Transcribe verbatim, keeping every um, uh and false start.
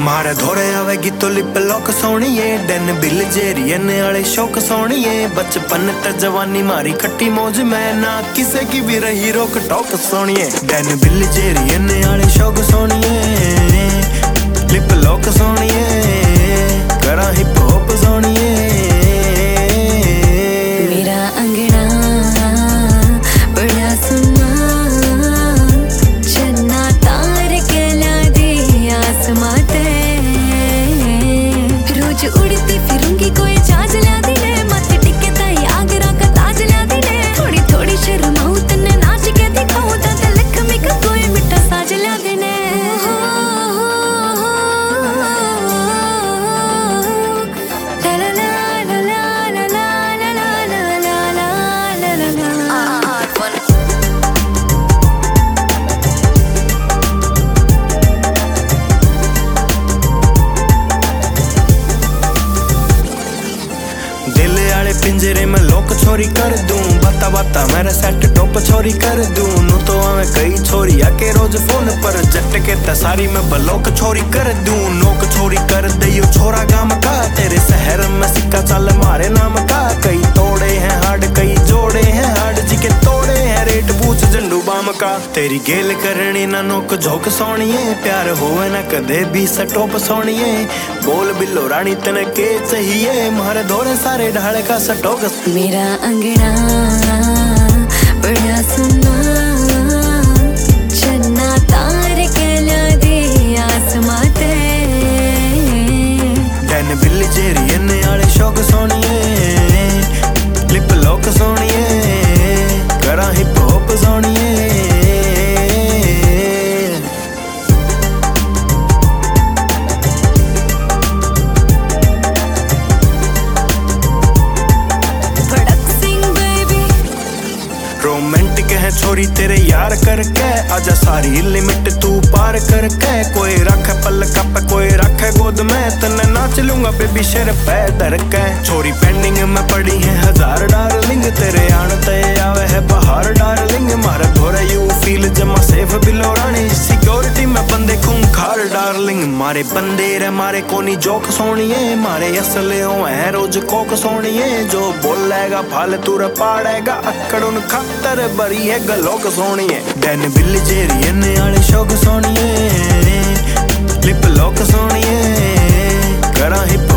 मारे धोरे आवेगी तो लिप लॉक सोनिए, डैन बिल जेरियन आले शौक सोनिए। बचपन ते जवानी मारी खट्टी मौज में, ना किसे की भी रही रोक टोक सोनिए। डैन बिल जेरियन आले शौक सोनिए, लिप लॉक सोनिए, करा हिप हॉप सोनिए। मेरा अंगना बड़ा सुना, चन्ना तार के ला दी आसमां ते। रोज उड़ती फिरूंगी कोई चाज ला दी ने, मत टिके ताई आगरा का ताज ला दी ने। थोड़ी थोड़ी शर्माऊं तन्ने नाच के दिखाऊं, दादा लक्ष्मी का कोई मिठा साज ला दी ने। पिंजरे में लोक छोरी कर दूं, बता बता मेरा सेट टॉप छोरी कर दूं। नू तो आवे कई छोरी आके रोज फोन पर, जट के तसारी में बलोक छोरी कर दूं। नोक छोरी कर दियो छोरा गाम का, तेरे शहर में सिक्का चल मारे नाम का। कई तोड़े हैं हाड कई जोड़े हैं हाड, जी के तोड़े हैं रेट पूछ झंडू बाम का। तेरी गेल करनी ना नोक झोंक सोनिए, प्यार होवे ना कदे भी सटोप सोनिए। बोल बिल्लो रानी तने के चाहिए, मारे धोरे सारे ढाल का सटोक। मेरा अंगना बड़ा सुना, चन्ना तार के ला दी आसमां ते। डैन बिल जेरियन आले शौक सोनिए, लिप लॉक सोनिए, करा हिप हॉप सोनिए। रोमांटिक है छोरी तेरे यार करके, आजा सारी लिमिट तू पार करके। कोई रखे पल कप कोई रखे गोद में, तन्ने नाच लूंगा बेबी शेर पे धर के। छोरी पेंडिंग में पड़ी है हजार डार्लिंग, तेरे आने ते आवे है बहार डार्लिंग। मारे धोरे यू फील जमा सेफ बिलो रानी, सिक्योरिटी में बंदे खूंखार डार्लिंग। मारे बंदे रे मारे कोनी जोक सोनिए, मारे असले हो है रोज कोक सोनिए। जो बोलेगा फालतू रे पाड़ेगा अकड़ उन खतर बरी है गलोक सोनिए। डैन बिल जेरियन आले शौक सोनिए, लिप लॉक सोनिए, करा हिप